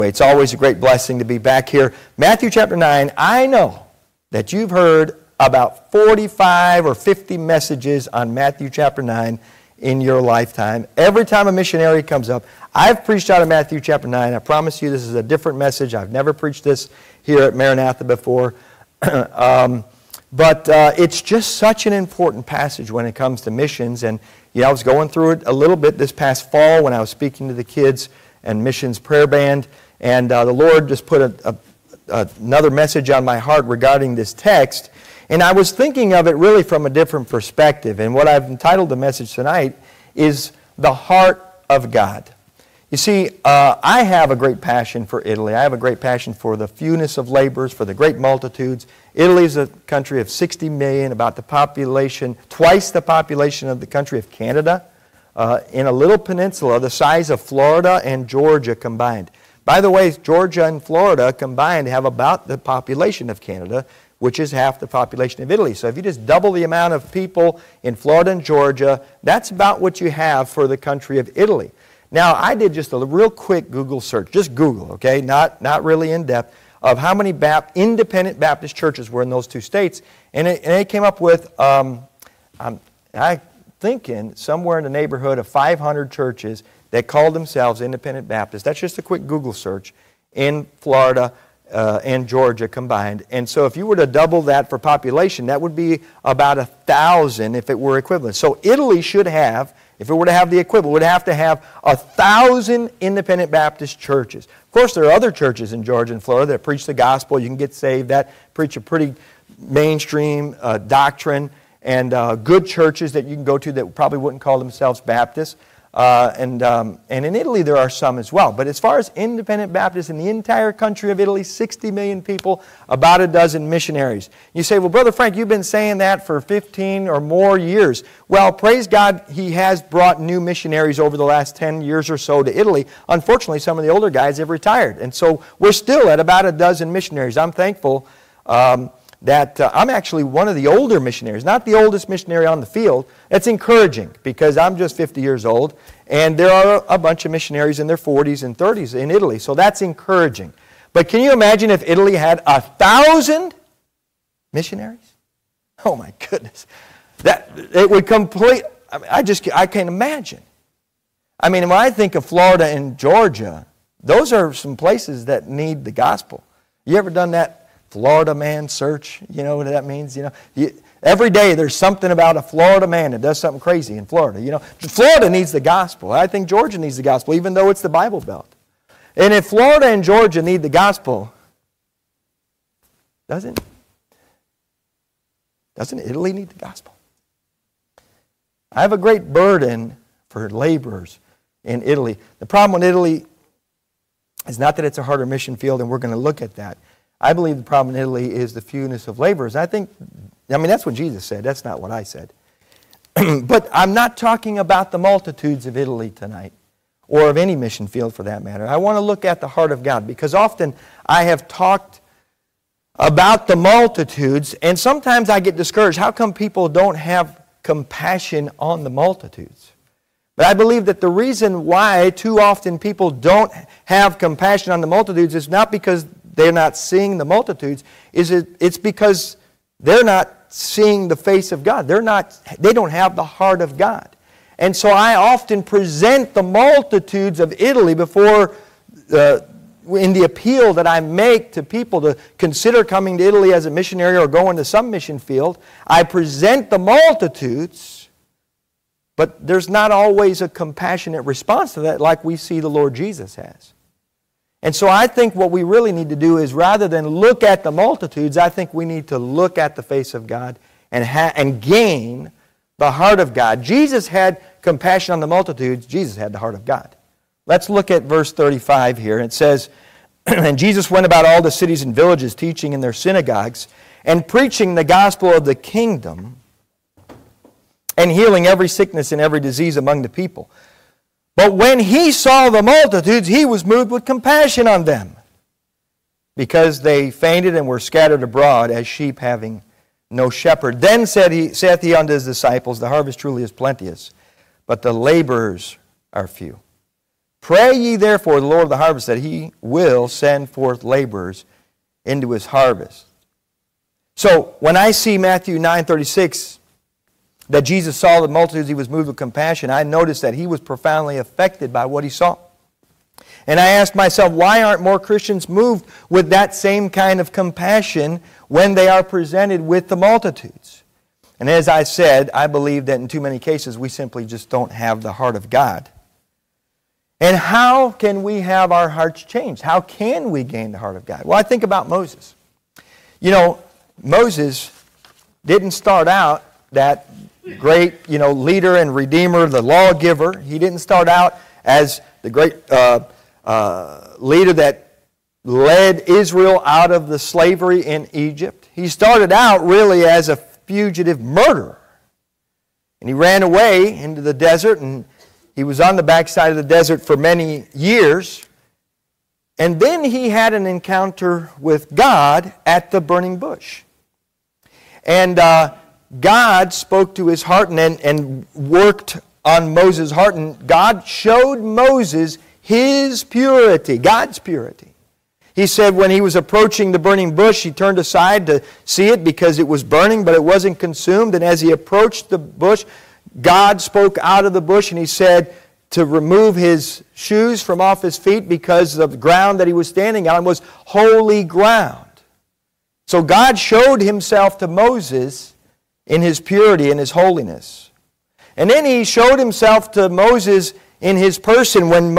It's always a great blessing to be back here. Matthew chapter 9, I know that you've heard about 45 or 50 messages on Matthew chapter 9 in your lifetime. Every time a missionary comes up, I've preached out of Matthew chapter 9. I promise you this is a different message. I've never preached this here at Maranatha before. But it's just such an important passage when it comes to missions. And I was going through it a little bit this past fall when I was speaking to the kids and missions prayer band. And the Lord just put another message on my heart regarding this text. And I was thinking of it really from a different perspective. And what I've entitled the message tonight is The Heart of God. You see, I have a great passion for Italy. I have a great passion for the fewness of laborers, for the great multitudes. Italy is a country of 60 million, about the population, twice the population of the country of Canada, in a little peninsula the size of Florida and Georgia combined. By the way, Georgia and Florida combined have about the population of Canada, which is half the population of Italy. So if you just double the amount of people in Florida and Georgia, that's about what you have for the country of Italy. Now, I did just a real quick Google search, just Google, okay, not really in depth, of how many independent Baptist churches were in those two states. And it came up with, I'm thinking, somewhere in the neighborhood of 500 churches that called themselves independent Baptists. That's just a quick Google search in Florida and Georgia combined. And so if you were to double that for population, that would be about 1,000 if it were equivalent. So Italy should have, if it were to have the equivalent, would have to have 1,000 independent Baptist churches. Of course, there are other churches in Georgia and Florida that preach the gospel. You can get saved, that preach a pretty mainstream doctrine, and good churches that you can go to that probably wouldn't call themselves Baptists. And in Italy there are some as well. But as far as independent Baptists in the entire country of Italy, 60 million people, about a dozen missionaries. You say, well, Brother Frank, you've been saying that for 15 or more years. Well, praise God, He has brought new missionaries over the last 10 years or so to Italy. Unfortunately, some of the older guys have retired. And so we're still at about a dozen missionaries. I'm thankful that I'm actually one of the older missionaries, not the oldest missionary on the field. That's encouraging because I'm just 50 years old, and there are a bunch of missionaries in their 40s and 30s in Italy, so that's encouraging. But can you imagine if Italy had 1,000 missionaries? Oh my goodness. It would complete, I can't imagine. I mean, when I think of Florida and Georgia, those are some places that need the gospel. You ever done that Florida man search? You know what that means? Every day there's something about a Florida man that does something crazy in Florida. Florida needs the gospel. I think Georgia needs the gospel, even though it's the Bible Belt. And if Florida and Georgia need the gospel, doesn't Italy need the gospel? I have a great burden for laborers in Italy. The problem with Italy is not that it's a harder mission field, and we're going to look at that. I believe the problem in Italy is the fewness of laborers. That's what Jesus said. That's not what I said. But I'm not talking about the multitudes of Italy tonight, or of any mission field for that matter. I want to look at the heart of God, because often I have talked about the multitudes, and sometimes I get discouraged. How come people don't have compassion on the multitudes? But I believe that the reason why too often people don't have compassion on the multitudes is not because they're not seeing the multitudes, it's because they're not seeing the face of God. They don't have the heart of God. And so I often present the multitudes of Italy before, in the appeal that I make to people to consider coming to Italy as a missionary or going to some mission field. I present the multitudes, but there's not always a compassionate response to that like we see the Lord Jesus has. And so I think what we really need to do is, rather than look at the multitudes, I think we need to look at the face of God and gain the heart of God. Jesus had compassion on the multitudes. Jesus had the heart of God. Let's look at verse 35 here. It says, and Jesus went about all the cities and villages, teaching in their synagogues and preaching the gospel of the kingdom and healing every sickness and every disease among the people. But when He saw the multitudes, He was moved with compassion on them, because they fainted and were scattered abroad as sheep having no shepherd. Then saith He unto His disciples, the harvest truly is plenteous, but the laborers are few. Pray ye therefore the Lord of the harvest that he will send forth laborers into his harvest. So when I see Matthew 9:36, that Jesus saw the multitudes, he was moved with compassion, I noticed that he was profoundly affected by what he saw. And I asked myself, why aren't more Christians moved with that same kind of compassion when they are presented with the multitudes? And as I said, I believe that in too many cases we simply just don't have the heart of God. And how can we have our hearts changed? How can we gain the heart of God? Well, I think about Moses. You know, Moses didn't start out that great, leader and redeemer, the lawgiver. He didn't start out as the great leader that led Israel out of the slavery in Egypt. He started out really as a fugitive murderer. And he ran away into the desert, and he was on the backside of the desert for many years. And then he had an encounter with God at the burning bush. And God spoke to his heart and worked on Moses' heart. And God showed Moses his purity, God's purity. He said when he was approaching the burning bush, he turned aside to see it because it was burning, but it wasn't consumed. And as he approached the bush, God spoke out of the bush and he said to remove his shoes from off his feet because the ground that he was standing on was holy ground. So God showed himself to Moses in his purity and his holiness. And then he showed himself to Moses in his person when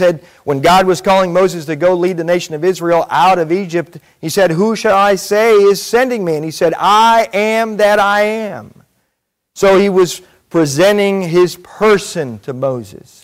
God was calling Moses to go lead the nation of Israel out of Egypt. He said, "Who shall I say is sending me?" And he said, "I am that I am." So he was presenting his person to Moses.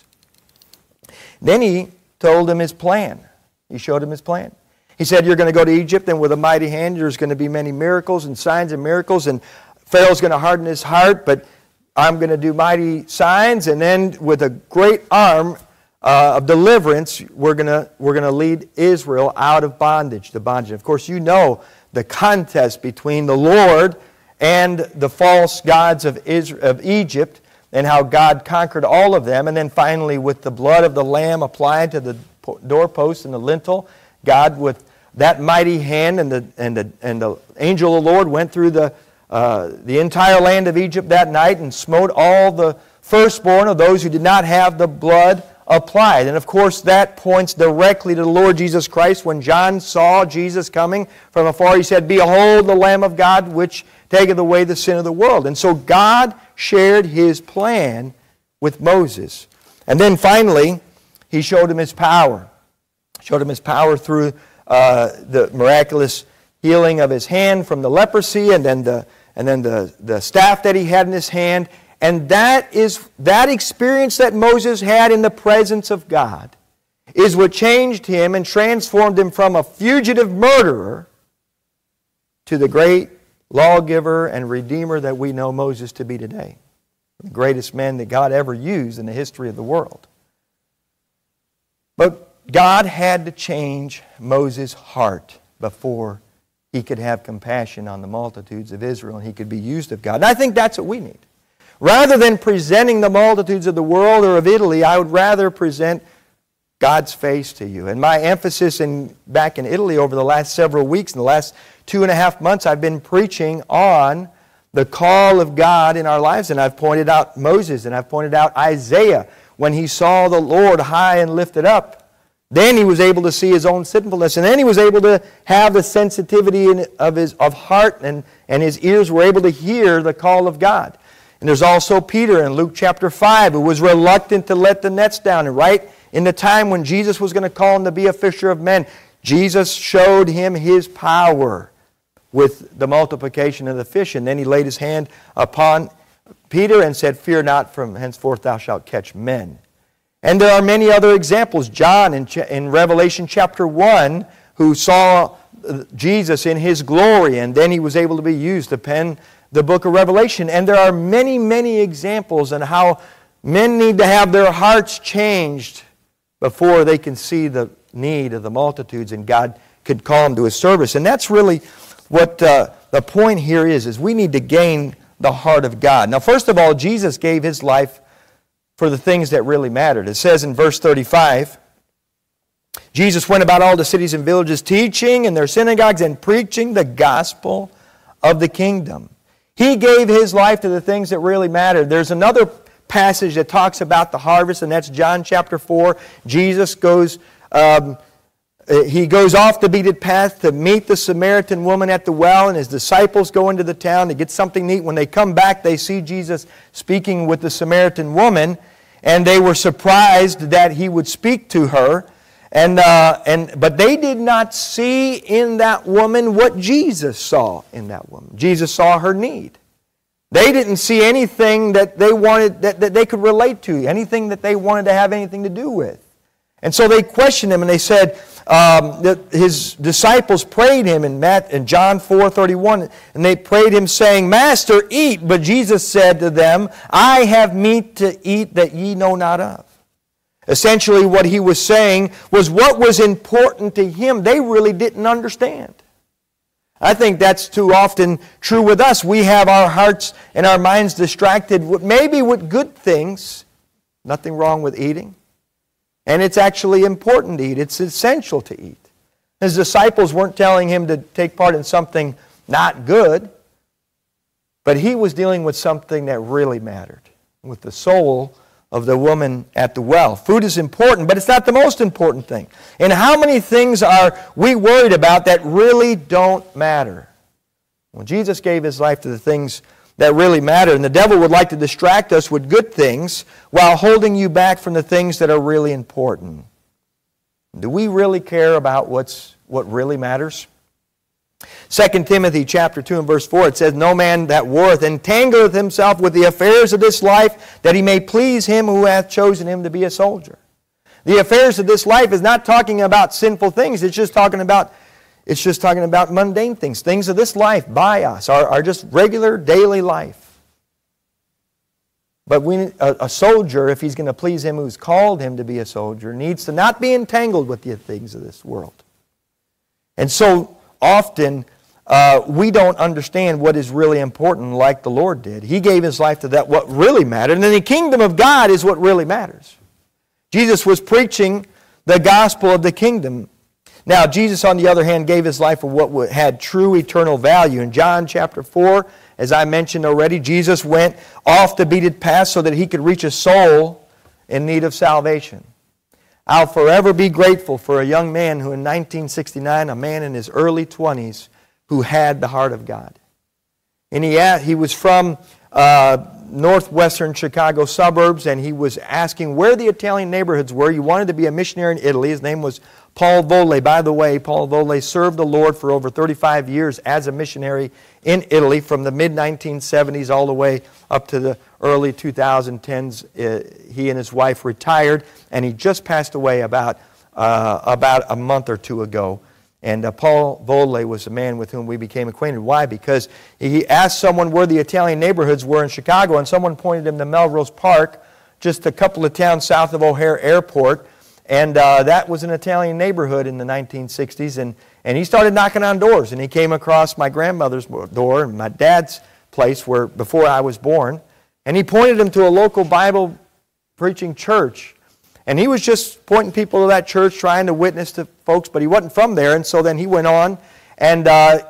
Then he told him his plan. He showed him his plan. He said, "You're going to go to Egypt, and with a mighty hand there's going to be many miracles and signs and miracles, and Pharaoh's going to harden his heart, but I'm going to do mighty signs, and then with a great arm of deliverance, we're going to lead Israel out of bondage to bondage." Of course, you know the contest between the Lord and the false gods of Egypt, and how God conquered all of them. And then finally, with the blood of the Lamb applied to the doorpost and the lintel, God, with that mighty hand and the angel of the Lord went through the entire land of Egypt that night and smote all the firstborn of those who did not have the blood applied. And of course that points directly to the Lord Jesus Christ. When John saw Jesus coming from afar, he said, "Behold the Lamb of God which taketh away the sin of the world." And so God shared his plan with Moses. And then finally, he showed him his power. Showed him his power through the miraculous healing of his hand from the leprosy, and then the staff that he had in his hand. And that experience that Moses had in the presence of God is what changed him and transformed him from a fugitive murderer to the great lawgiver and redeemer that we know Moses to be today. The greatest man that God ever used in the history of the world. But God had to change Moses' heart before he could have compassion on the multitudes of Israel and he could be used of God. And I think that's what we need. Rather than presenting the multitudes of the world or of Italy, I would rather present God's face to you. And my emphasis back in Italy over the last several weeks, in the last 2.5 months, I've been preaching on the call of God in our lives. And I've pointed out Moses and I've pointed out Isaiah when he saw the Lord high and lifted up. Then he was able to see his own sinfulness. And then he was able to have the sensitivity of heart, and his ears were able to hear the call of God. And there's also Peter in Luke chapter 5 who was reluctant to let the nets down. And right in the time when Jesus was going to call him to be a fisher of men, Jesus showed him his power with the multiplication of the fish. And then he laid his hand upon Peter and said, "Fear not, from henceforth thou shalt catch men." And there are many other examples. John in Revelation chapter 1, who saw Jesus in his glory, and then he was able to be used to pen the book of Revelation. And there are many, many examples on how men need to have their hearts changed before they can see the need of the multitudes and God could call them to his service. And that's really what the point here is we need to gain the heart of God. Now, first of all, Jesus gave his life for the things that really mattered. It says in verse 35, Jesus went about all the cities and villages, teaching in their synagogues and preaching the gospel of the kingdom. He gave His life to the things that really mattered. There's another passage that talks about the harvest, and that's John chapter 4. Jesus goes off the beaten path to meet the Samaritan woman at the well, and His disciples go into the town to get something to eat. When they come back, they see Jesus speaking with the Samaritan woman, and they were surprised that He would speak to her. But they did not see in that woman what Jesus saw in that woman. Jesus saw her need. They didn't see anything that they wanted, that they could relate to, anything that they wanted to have anything to do with. And so they questioned Him, and they said that His disciples prayed Him in John 4:31, and they prayed Him saying, "Master, eat." But Jesus said to them, "I have meat to eat that ye know not of." Essentially what He was saying was what was important to Him, they really didn't understand. I think that's too often true with us. We have our hearts and our minds distracted maybe with good things. Nothing wrong with eating. And it's actually important to eat. It's essential to eat. His disciples weren't telling Him to take part in something not good, but He was dealing with something that really mattered, with the soul of the woman at the well. Food is important, but it's not the most important thing. And how many things are we worried about that really don't matter? Well, Jesus gave His life to the things that really matter, and the devil would like to distract us with good things while holding you back from the things that are really important. Do we really care about what really matters? 2 Timothy chapter 2 and verse 4, it says, "No man that warreth entangleth himself with the affairs of this life, that he may please him who hath chosen him to be a soldier." The affairs of this life is not talking about sinful things. It's just talking about mundane things. Things of this life by us are just regular daily life. But a soldier, if he's going to please Him who's called him to be a soldier, needs to not be entangled with the things of this world. And so often we don't understand what is really important like the Lord did. He gave His life to that, what really mattered. And then the kingdom of God is what really matters. Jesus was preaching the gospel of the kingdom. Now, Jesus, on the other hand, gave His life for what had true eternal value. In John chapter 4, as I mentioned already, Jesus went off the beaten path so that He could reach a soul in need of salvation. I'll forever be grateful for a young man who in 1969, a man in his early 20s, who had the heart of God. And he was from northwestern Chicago suburbs, and he was asking where the Italian neighborhoods were. He wanted to be a missionary in Italy. His name was Paul Volle. By the way, Paul Volle served the Lord for over 35 years as a missionary in Italy from the mid-1970s all the way up to the early 2010s. He and his wife retired, and he just passed away about a month or two ago. And Paul Volle was a man with whom we became acquainted. Why? Because he asked someone where the Italian neighborhoods were in Chicago, and someone pointed him to Melrose Park, just a couple of towns south of O'Hare Airport. And that was an Italian neighborhood in the 1960s. And he started knocking on doors. And he came across my grandmother's door and my dad's place where before I was born. And he pointed him to a local Bible preaching church. And he was just pointing people to that church, trying to witness to folks, but he wasn't from there. And so then he went on. And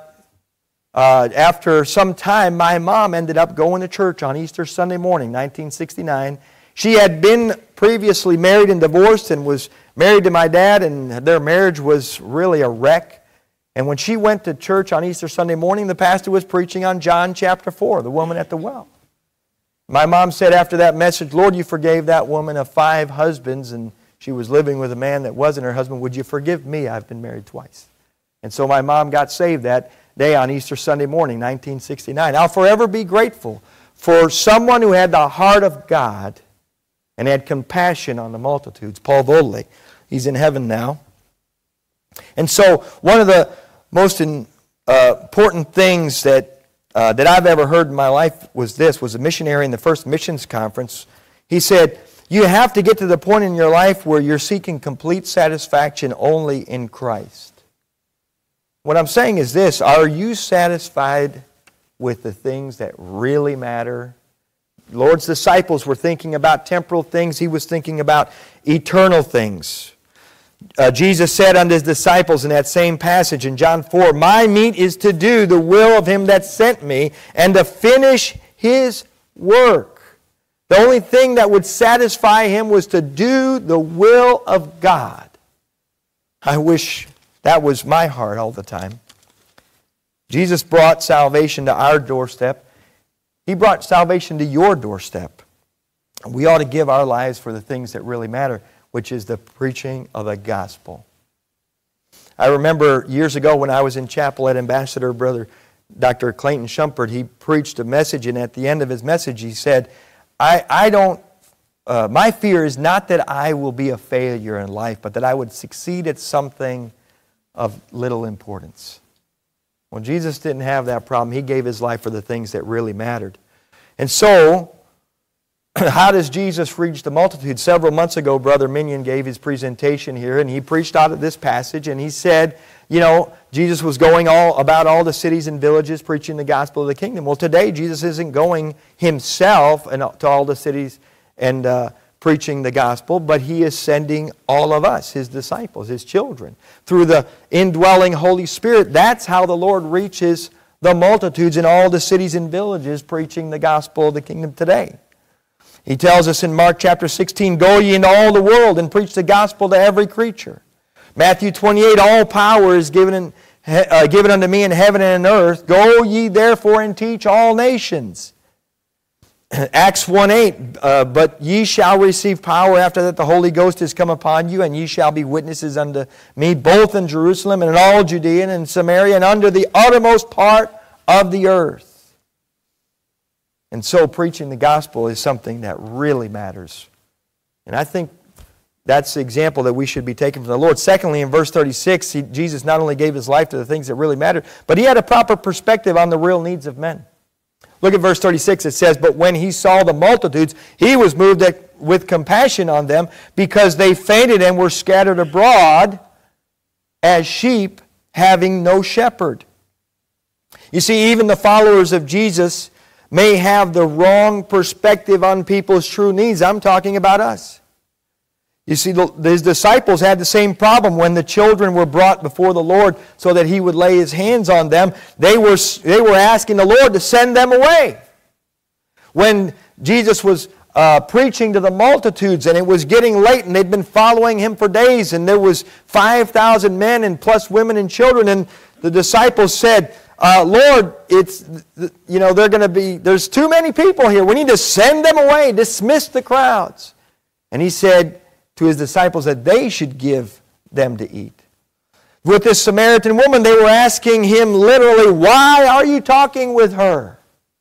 after some time, my mom ended up going to church on Easter Sunday morning, 1969. She had been previously married and divorced and was married to my dad, and their marriage was really a wreck. And when she went to church on Easter Sunday morning, the pastor was preaching on John chapter 4, the woman at the well. My mom said after that message, "Lord, you forgave that woman of 5 husbands, and she was living with a man that wasn't her husband. Would you forgive me? I've been married twice." And so my mom got saved that day on Easter Sunday morning, 1969. I'll forever be grateful for someone who had the heart of God and had compassion on the multitudes. Paul Volle, he's in heaven now. And so one of the most important things that I've ever heard in my life was a missionary in the first missions conference. He said, you have to get to the point in your life where you're seeking complete satisfaction only in Christ. What I'm saying is this: are you satisfied with the things that really matter? Lord's disciples were thinking about temporal things. He was thinking about eternal things. Jesus said unto His disciples in that same passage in John 4, "My meat is to do the will of Him that sent me, and to finish His work." The only thing that would satisfy Him was to do the will of God. I wish that was my heart all the time. Jesus brought salvation to our doorstep. He brought salvation to your doorstep. We ought to give our lives for the things that really matter, which is the preaching of the gospel. I remember years ago when I was in chapel at Ambassador, Brother Dr. Clayton Shumpert, he preached a message, and at the end of his message he said, my fear is not that I will be a failure in life, but that I would succeed at something of little importance. Well, Jesus didn't have that problem. He gave His life for the things that really mattered. And so, how does Jesus reach the multitude? Several months ago, Brother Minion gave his presentation here, and he preached out of this passage, and he said, Jesus was going about all the cities and villages preaching the gospel of the kingdom. Well, today, Jesus isn't going Himself to all the cities and preaching the gospel, but He is sending all of us, His disciples, His children, through the indwelling Holy Spirit. That's how the Lord reaches the multitudes in all the cities and villages preaching the gospel of the kingdom today. He tells us in Mark chapter 16, "Go ye into all the world and preach the gospel to every creature." Matthew 28, "All power is given unto me in heaven and in earth. Go ye therefore and teach all nations." Acts 1:8, "But ye shall receive power after that the Holy Ghost is come upon you, and ye shall be witnesses unto me both in Jerusalem and in all Judea and in Samaria and unto the uttermost part of the earth." And so preaching the gospel is something that really matters. And I think that's the example that we should be taking from the Lord. Secondly, in verse 36, Jesus not only gave His life to the things that really mattered, but He had a proper perspective on the real needs of men. Look at verse 36. It says, "But when He saw the multitudes, He was moved with compassion on them, because they fainted and were scattered abroad as sheep having no shepherd." You see, even the followers of Jesus may have the wrong perspective on people's true needs. I'm talking about us. You see, His disciples had the same problem when the children were brought before the Lord so that He would lay His hands on them. They were asking the Lord to send them away. When Jesus was preaching to the multitudes and it was getting late and they'd been following Him for days, and there was 5,000 men and plus women and children, and the disciples said, "Lord, there's too many people here. We need to send them away, dismiss the crowds." And He said to His disciples that they should give them to eat. With this Samaritan woman, they were asking Him literally, "Why are you talking with her?"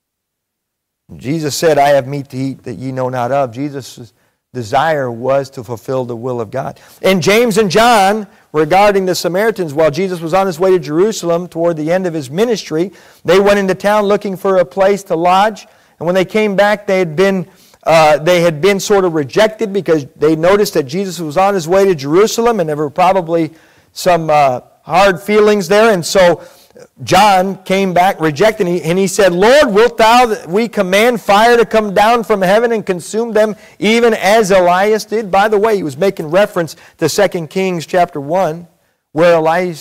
And Jesus said, "I have meat to eat that ye know not of." Jesus' desire was to fulfill the will of God. And James and John, regarding the Samaritans, while Jesus was on His way to Jerusalem toward the end of His ministry, they went into town looking for a place to lodge. And when they came back, they had been sort of rejected because they noticed that Jesus was on His way to Jerusalem, and there were probably some hard feelings there. And so John came back rejected, and he said, "Lord, wilt Thou that we command fire to come down from heaven and consume them, even as Elias did?" By the way, he was making reference to 2 Kings chapter 1, where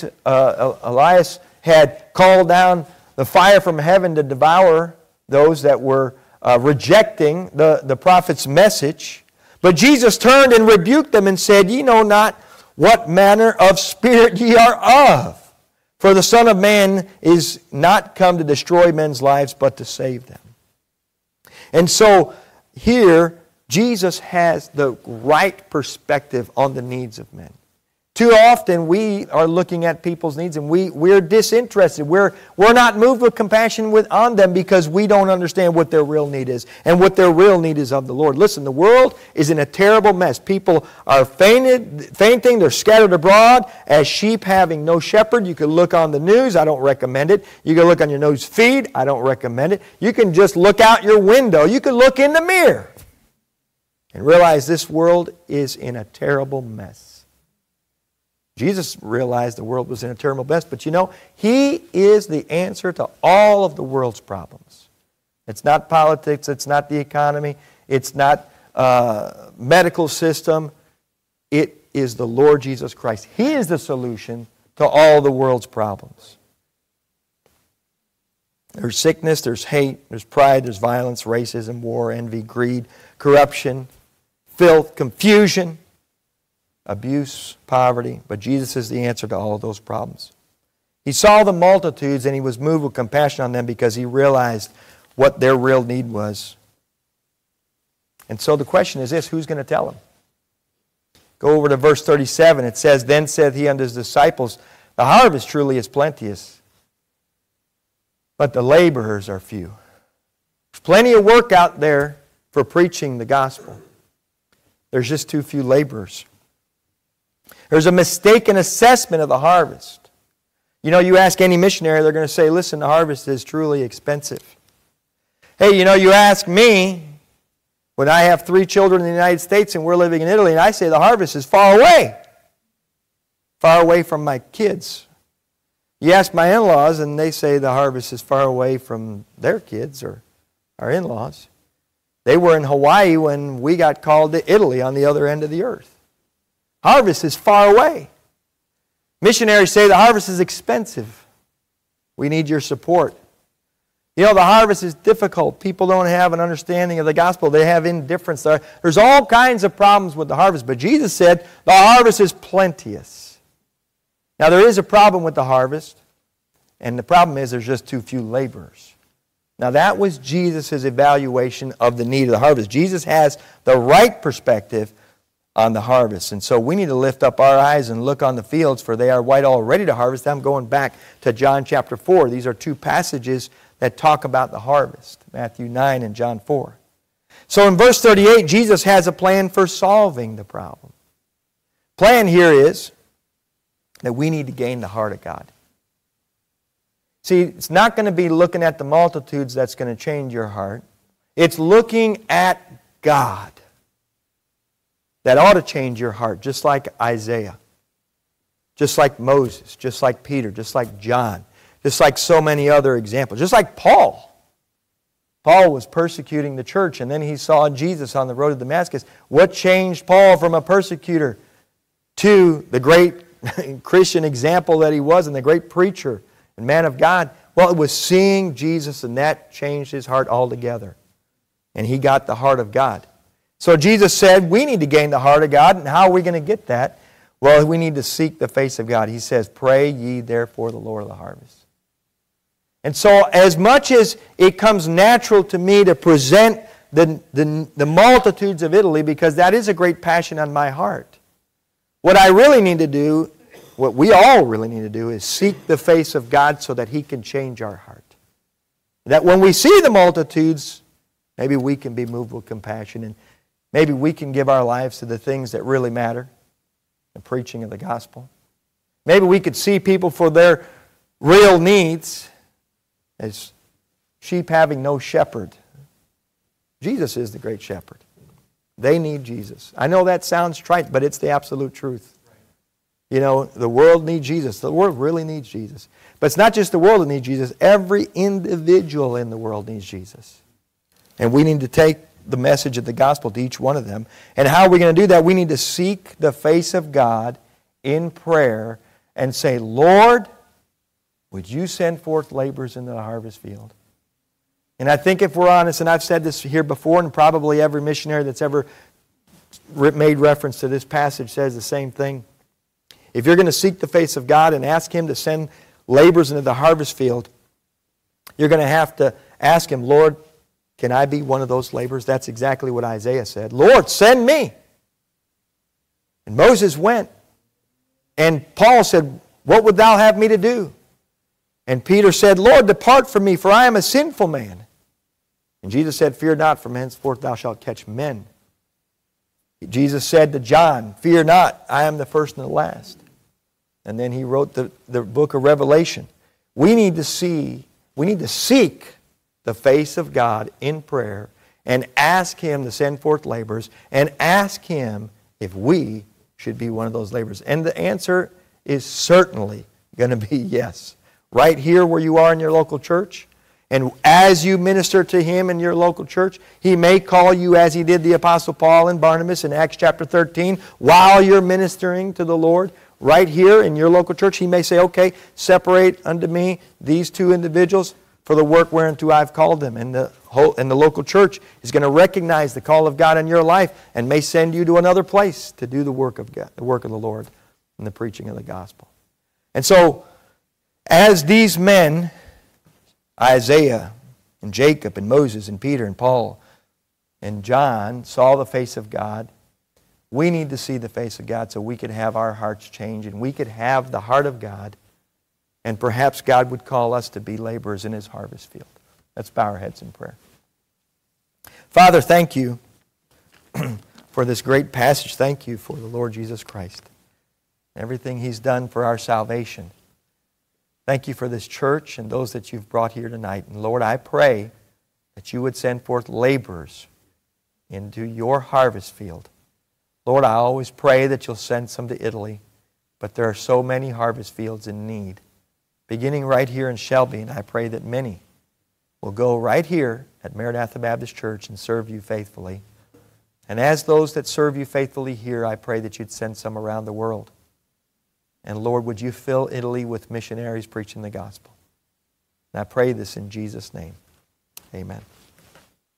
Elias had called down the fire from heaven to devour those that were rejecting the prophet's message. But Jesus turned and rebuked them and said, "Ye know not what manner of spirit ye are of. For the Son of Man is not come to destroy men's lives, but to save them." And so here, Jesus has the right perspective on the needs of men. Too often we are looking at people's needs and we're disinterested. We're not moved with compassion on them because we don't understand what their real need is and what their real need is of the Lord. Listen, the world is in a terrible mess. People are fainting, they're scattered abroad as sheep having no shepherd. You can look on the news, I don't recommend it. You can look on your news feed, I don't recommend it. You can just look out your window. You can look in the mirror and realize this world is in a terrible mess. Jesus realized the world was in a terrible mess, but He is the answer to all of the world's problems. It's not politics. It's not the economy. It's not medical system. It is the Lord Jesus Christ. He is the solution to all the world's problems. There's sickness, there's hate, there's pride, there's violence, racism, war, envy, greed, corruption, filth, confusion, abuse, poverty. But Jesus is the answer to all of those problems. He saw the multitudes and He was moved with compassion on them because He realized what their real need was. And so the question is this, who's going to tell them? Go over to verse 37. It says, Then said He unto His disciples, The harvest truly is plenteous, but the laborers are few. There's plenty of work out there for preaching the gospel. There's just too few laborers. There's a mistaken assessment of the harvest. You know, you ask any missionary, they're going to say, listen, the harvest is truly expensive. Hey, you know, you ask me, when I have 3 children in the United States and we're living in Italy, and I say the harvest is far away from my kids. You ask my in-laws, and they say the harvest is far away from their kids or our in-laws. They were in Hawaii when we got called to Italy on the other end of the earth. Harvest is far away. Missionaries say the harvest is expensive. We need your support. You know, the harvest is difficult. People don't have an understanding of the gospel. They have indifference. There's all kinds of problems with the harvest. But Jesus said the harvest is plenteous. Now, there is a problem with the harvest. And the problem is there's just too few laborers. Now, that was Jesus' evaluation of the need of the harvest. Jesus has the right perspective on the harvest. And so we need to lift up our eyes and look on the fields, for they are white already to harvest. I'm going back to John chapter 4. These are 2 passages that talk about the harvest, Matthew 9 and John 4. So in verse 38, Jesus has a plan for solving the problem. Plan here is that we need to gain the heart of God. See, it's not going to be looking at the multitudes that's going to change your heart. It's looking at God that ought to change your heart, just like Isaiah, just like Moses, just like Peter, just like John, just like so many other examples, just like Paul. Paul was persecuting the church, and then he saw Jesus on the road to Damascus. What changed Paul from a persecutor to the great Christian example that he was and the great preacher and man of God? Well, it was seeing Jesus, and that changed his heart altogether. And he got the heart of God. So Jesus said, we need to gain the heart of God, and how are we going to get that? Well, we need to seek the face of God. He says, pray ye therefore the Lord of the harvest. And so as much as it comes natural to me to present the multitudes of Italy, because that is a great passion on my heart, what I really need to do, what we all really need to do, is seek the face of God so that He can change our heart. That when we see the multitudes, maybe we can be moved with compassion, and maybe we can give our lives to the things that really matter, the preaching of the gospel. Maybe we could see people for their real needs as sheep having no shepherd. Jesus is the great shepherd. They need Jesus. I know that sounds trite, but it's the absolute truth. You know, the world needs Jesus. The world really needs Jesus. But it's not just the world that needs Jesus. Every individual in the world needs Jesus. And we need to take the message of the gospel to each one of them. And how are we going to do that? We need to seek the face of God in prayer and say, Lord, would you send forth laborers into the harvest field? And I think if we're honest, and I've said this here before, and probably every missionary that's ever made reference to this passage says the same thing. If you're going to seek the face of God and ask Him to send laborers into the harvest field, you're going to have to ask Him, Lord, can I be one of those laborers? That's exactly what Isaiah said. Lord, send me. And Moses went. And Paul said, what would thou have me to do? And Peter said, Lord, depart from me, for I am a sinful man. And Jesus said, fear not, from henceforth thou shalt catch men. Jesus said to John, fear not, I am the first and the last. And then he wrote the book of Revelation. We need to seek the face of God in prayer and ask Him to send forth laborers and ask Him if we should be one of those laborers. And the answer is certainly going to be yes. Right here where you are in your local church, And as you minister to Him in your local church, He may call you, as He did the Apostle Paul and Barnabas in Acts chapter 13, while you're ministering to the Lord right here in your local church. He may say, okay, separate unto me these two individuals for the work whereunto I've called them. And the local church is going to recognize the call of God in your life and may send you to another place to do the work of God, the work of the Lord and the preaching of the gospel. And so, as these men, Isaiah and Jacob and Moses and Peter and Paul and John, saw the face of God, we need to see the face of God so we could have our hearts changed and we could have the heart of God, and perhaps God would call us to be laborers in His harvest field. Let's bow our heads in prayer. Father, thank You for this great passage. Thank You for the Lord Jesus Christ, everything He's done for our salvation. Thank You for this church and those that You've brought here tonight. And Lord, I pray that You would send forth laborers into Your harvest field. Lord, I always pray that You'll send some to Italy, but there are so many harvest fields in need, beginning right here in Shelby, and I pray that many will go right here at Maranatha Baptist Church and serve You faithfully. And as those that serve You faithfully here, I pray that You'd send some around the world. And Lord, would You fill Italy with missionaries preaching the gospel? And I pray this in Jesus' name. Amen.